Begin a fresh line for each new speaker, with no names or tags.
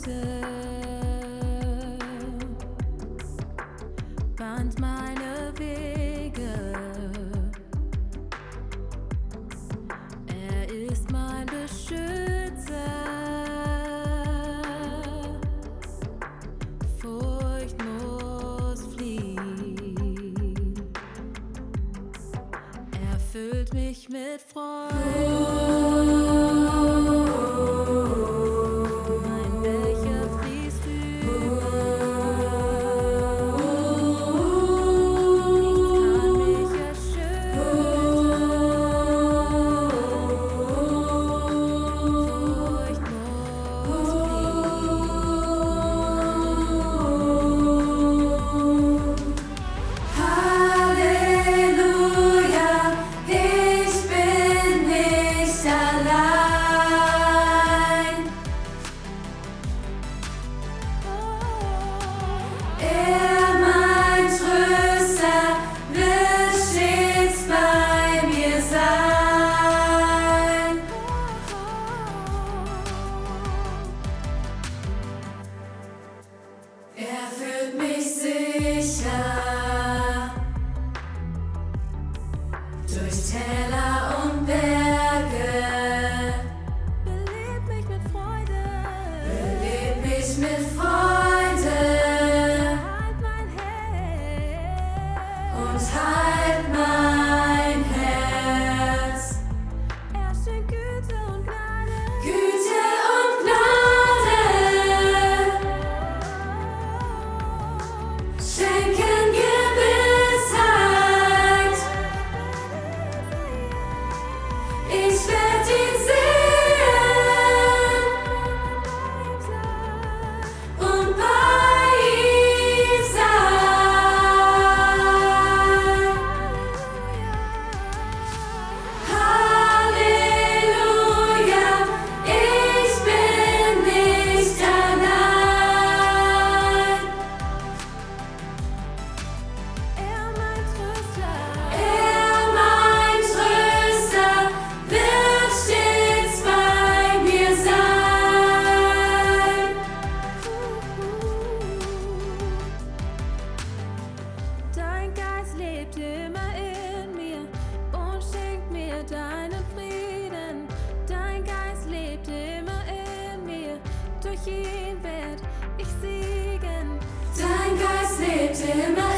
Güte bahnt meine Wege. Er ist mein Beschützer, Furcht muss fliehen. Er füllt mich mit Freude.
Er führt mich sicher durch Täler und Berge,
Belebt mich mit Freude,
belebt mich mit Freude
halt mein Herz
und halt mein Herz.
Er schenkt Güte und Gnade,
Güte und Gnade schenken Gewissheit. Ich werd ihn sehen und bei ihm sein. Halleluja, ich bin nicht allein.
er mein Tröster,
Er, mein Tröster, wird stets bei mir sein.
Dein Geist lebt immer in mir und schenkt mir deinen Frieden. Dein Geist lebt immer in mir, durch ihn werd ich siegen.
Dein Geist lebt immer